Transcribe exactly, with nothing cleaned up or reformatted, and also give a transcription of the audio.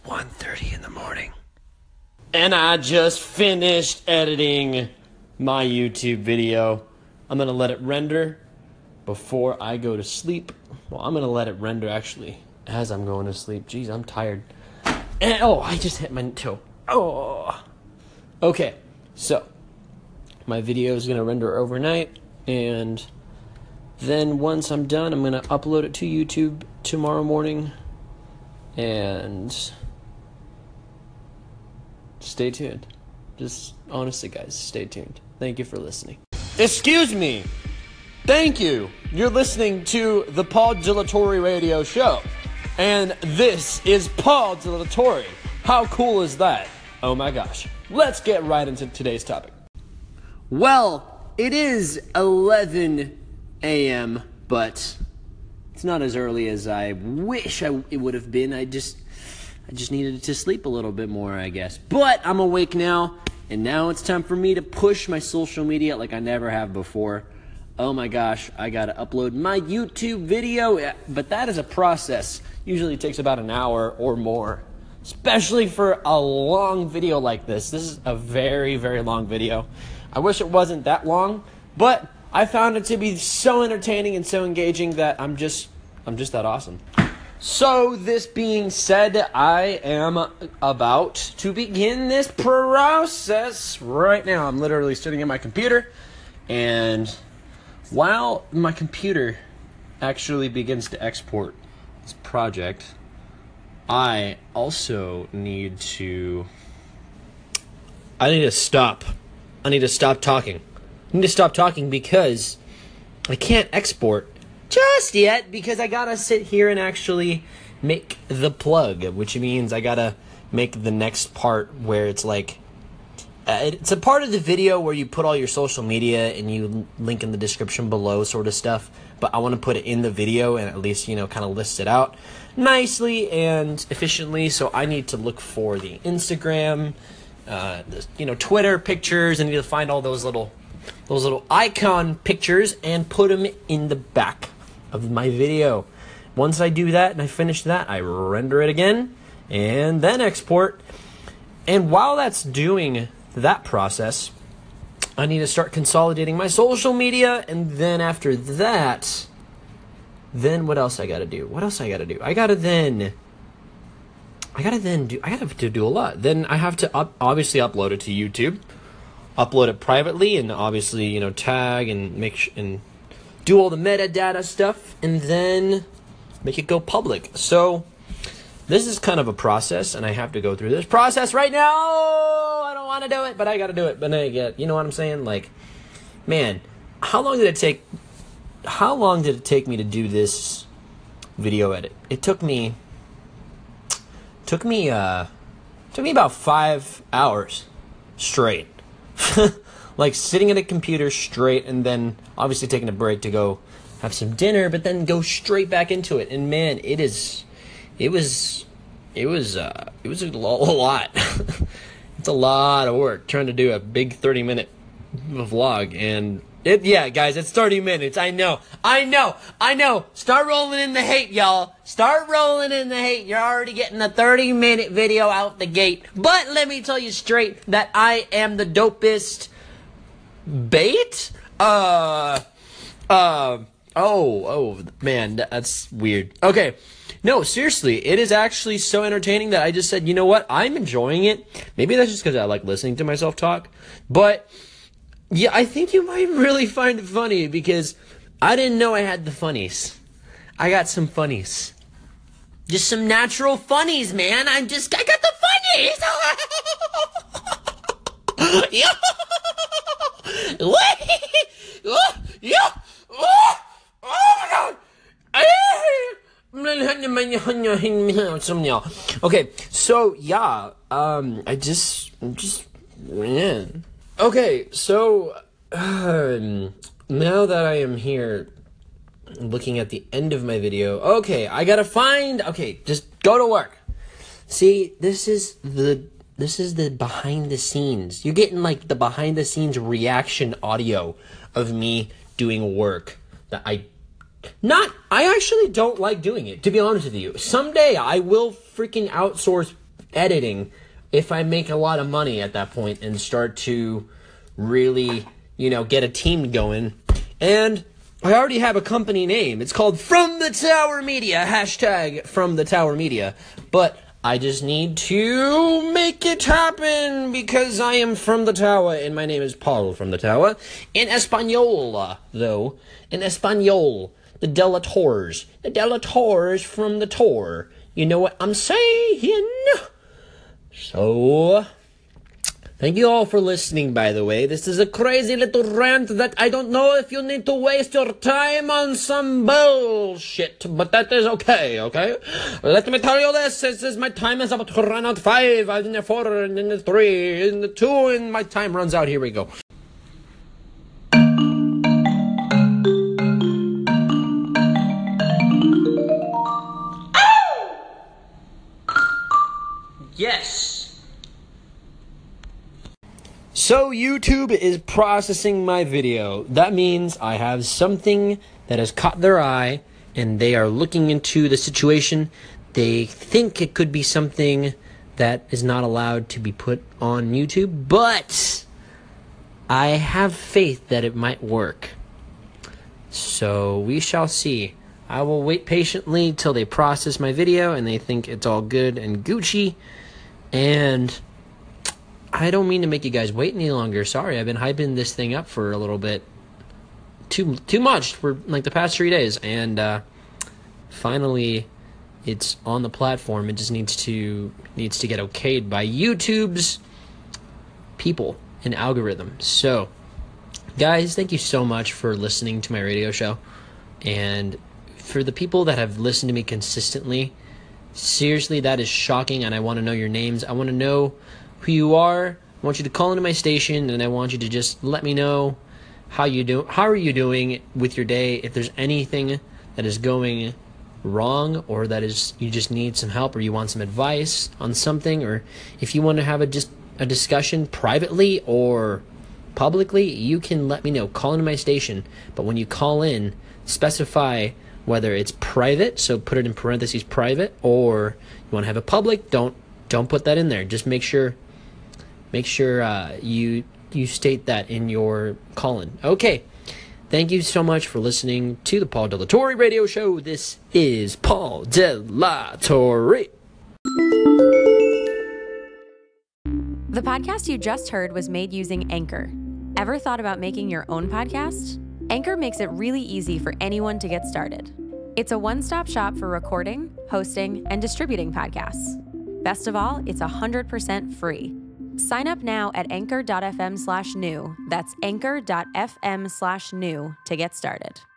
one thirty in the morning. And I just finished editing my YouTube video. I'm going to let it render before I go to sleep. Well, I'm going to let it render actually as I'm going to sleep. Jeez, I'm tired. And, oh, I just hit my toe. Oh. Okay, so my video is going to render overnight. And then once I'm done, I'm going to upload it to YouTube tomorrow morning. And stay tuned. Just honestly, guys, stay tuned. Thank you for listening. Excuse me. Thank you. You're listening to the Paul Dilatori Radio Show. And this is Paul Dilatori. How cool is that? Oh my gosh. Let's get right into today's topic. Well, it is eleven a.m., but it's not as early as I wish I, it would have been. I just, I just needed to sleep a little bit more, I guess. But I'm awake now, and now it's time for me to push my social media like I never have before. Oh my gosh, I gotta upload my YouTube video, but that is a process. Usually it takes about an hour or more, especially for a long video like this. This is a very, very long video. I wish it wasn't that long, but I found it to be so entertaining and so engaging that I'm just, I'm just that awesome. So, this being said, I am about to begin this process right now. I'm literally sitting at my computer, and while my computer actually begins to export this project, I also need to, I need to stop. I need to stop talking. I need to stop talking because I can't export just yet because I gotta sit here and actually make the plug, which means I gotta make the next part where it's like, uh, it's a part of the video where you put all your social media and you link in the description below sort of stuff, but I want to put it in the video and at least, you know, kind of list it out nicely and efficiently. So I need to look for the Instagram, uh, the, you know, Twitter pictures. I need to find all those little those little icon pictures and put them in the back of my video. Once I do that and I finish that, I render it again and then export. And while that's doing that process, I need to start consolidating my social media, and then after that, then what else I gotta do? What else I gotta do? I gotta then, I gotta then do, I gotta to do a lot. Then I have to up, obviously upload it to YouTube, upload it privately, and obviously, you know, tag and make sh- and do all the metadata stuff, and then make it go public. So this is kind of a process, and I have to go through this process right now. I don't want to do it, but I got to do it. But I get, you know what I'm saying? Like, man, how long did it take? How long did it take me to do this video edit? It took me, took me, uh, took me about five hours straight. Like sitting at a computer straight, and then obviously taking a break to go have some dinner, but then go straight back into it. And man, it is, it was, it was, uh, it was a lot. It's a lot of work trying to do a big thirty minute vlog, and it, yeah, guys, it's thirty minutes. I know, I know, I know. Start rolling in the hate, y'all. Start rolling in the hate. You're already getting a thirty minute video out the gate. But let me tell you straight that I am the dopest bait. Uh, uh, oh, oh, man, that's weird. Okay. No, seriously, it is actually so entertaining that I just said, you know what, I'm enjoying it. Maybe that's just because I like listening to myself talk. But, yeah, I think you might really find it funny because I didn't know I had the funnies. I got some funnies. Just some natural funnies, man. I'm just, I got the funnies. Yeah. Yeah. Oh my God. Okay, so yeah, um, I just, just, man. Okay, so, um, now that I am here looking at the end of my video, okay, I gotta find, okay, just go to work. See, this is the, this is the behind the scenes. You're getting like the behind the scenes reaction audio of me doing work that I Not, I actually don't like doing it, to be honest with you. Someday I will freaking outsource editing if I make a lot of money at that point and start to really, you know, get a team going. And I already have a company name. It's called From the Tower Media, hashtag From the Tower Media. But I just need to make it happen because I am from the tower and my name is Paul from the tower. In Espanol, though, in Espanol, the Delators, the Delators from the tour. You know what I'm saying? So, thank you all for listening, by the way. This is a crazy little rant that I don't know if you need to waste your time on some bullshit, but that is okay, okay? Let me tell you this, this is my time is about to run out. Five, and then four, and then three, and the two, and my time runs out. Here we go. Yes. So YouTube is processing my video. That means I have something that has caught their eye and they are looking into the situation. They think it could be something that is not allowed to be put on YouTube, but I have faith that it might work. So we shall see. I will wait patiently till they process my video and they think it's all good and Gucci. And I don't mean to make you guys wait any longer. Sorry, I've been hyping this thing up for a little bit. Too too much for like the past three days. And uh, finally, it's on the platform. It just needs to needs to get okayed by YouTube's people and algorithm. So, guys, thank you so much for listening to my radio show. And for the people that have listened to me consistently, seriously, that is shocking, and I want to know your names. I want to know who you are. I want you to call into my station, and I want you to just let me know how you do. How are you doing with your day? If there's anything that is going wrong, or that is you just need some help, or you want some advice on something, or if you want to have a just a discussion privately or publicly, you can let me know. Call into my station, but when you call in, specify whether it's private, so put it in parentheses private, or you want to have it public, don't don't put that in there. Just make sure make sure uh, you you state that in your call-in. Okay, thank you so much for listening to the Paul Delatorre Radio Show. This is Paul Delatorre. The podcast you just heard was made using Anchor. Ever thought about making your own podcast? Anchor makes it really easy for anyone to get started. It's a one-stop shop for recording, hosting, and distributing podcasts. Best of all, it's one hundred percent free. Sign up now at anchor.fm slash new. That's anchor.fm slash new to get started.